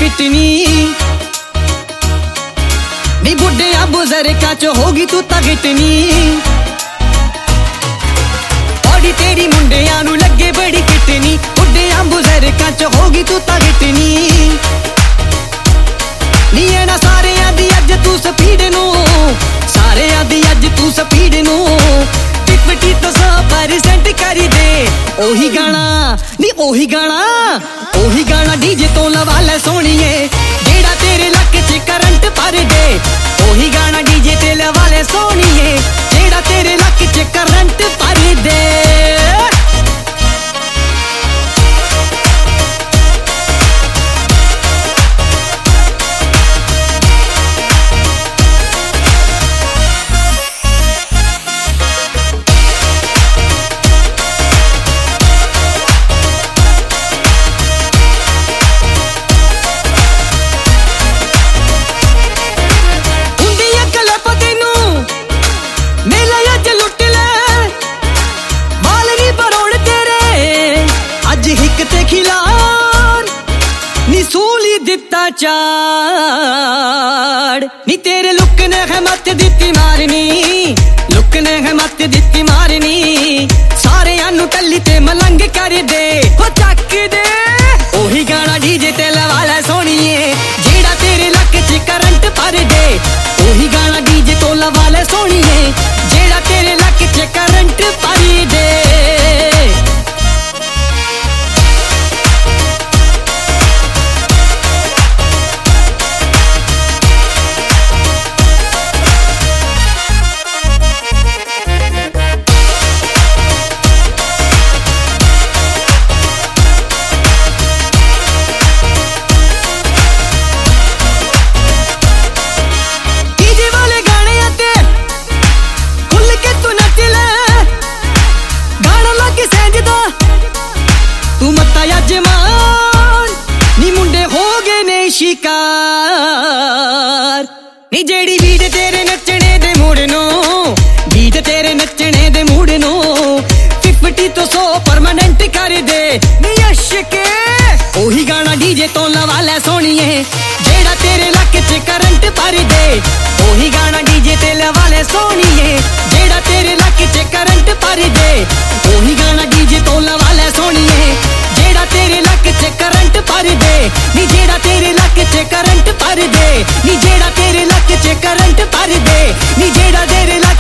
किटनी नी बुढ़िया बुजुर्गां च होगी तू तां गिटनी। बॉडी तेरी मुंडियां नू लगे बड़ी किटनी, बुढ़िया बुजुर्गां च होगी तू तां गिटनी। नी ना सारियां दी अज तू स्पीड नू, सारियां दी अज तू स्पीड नू 50 तो 100% कर दे। ओही गाना नी ओही गाना डीजे तो लवा ले सोनिए, जेड़ा तेरे लक च करंट भर दे। ओही गाना डीजे ते लवा ले सोनिए, जेड़ा तेरे लक च करंट भर दे। चाड़ नी तेरे लुक ने है मत दित्ती मारनी, लुक ने है मत दित्ती मारनी। सारे आनू टल्ली ते मलंग कर दे, हो चक दे। ओही गाना डीजे ते लवा ले सोनिए, जेड़ा तेरे लक च करंट भर दे। ओही गाना डीजे तो लवा ले सोनिए, जेड़ा तेरे लक च करंट भर दे। शिकार नी जेड़ी बीट तेरे नचने दे मूड नो, बीट तेरे नचने दे मूड नो 50 तो 100 परमानेंट कर दे। नी अशके ओही गाना डीजे तो लवा ले सोनिए, जेड़ा तेरे लक च करंट भर दे। ओही गाना डीजे ते लवा ले सोनिए, जेड़ा तेरे लक च करंट भर दे। ओही गाना डीजे तो लवा ले सोनिए, जेड़ा तेरे लक च करंट भर दे। नी जेड़ा तेरे लक च करंट भर दे, नी जेड़ा तेरे लक च करंट भर दे, नी जेड़ा तेरे लक